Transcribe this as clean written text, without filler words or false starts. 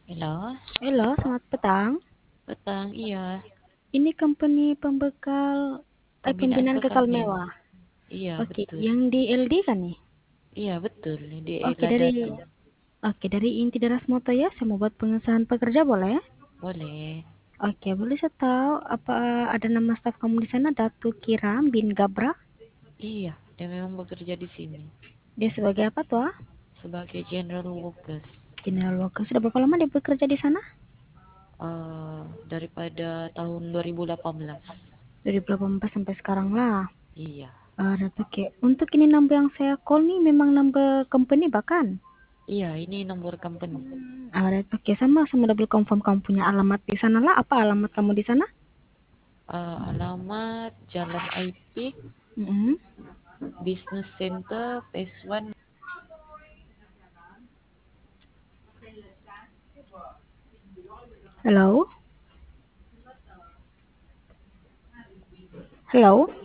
Halo, Halo, selamat petang. petang. Iya, Ini company pembinaan pembinaan kekal kekal mewah. mewah. Iya, Oke, betul. yang di LD kan nih? Iya, betul. Di Oke, Lada dari tuh. Inti Daras Moto ya, saya mau buat pengesahan pekerja boleh? Boleh. Oke, boleh saya tahu apa ada nama staf kamu di sana? Datu Kiram bin Gabra. Iya, dia memang bekerja di sini Dia sebagai apa tuh? sebagai general workers. General Worker. Sudah berapa lama dia bekerja di sana? Daripada tahun 2018. 2018 sampai sekarang lah. Iya. Oke. Untuk ini number yang saya call nih memang number company bahkan. Iya, ini nomor company. Oke, sama double confirm kamu punya alamat di sana lah. Apa alamat kamu di sana? Alamat Jalan IP, Mm-mm. Business Center, Phase 1. Hello? Hello?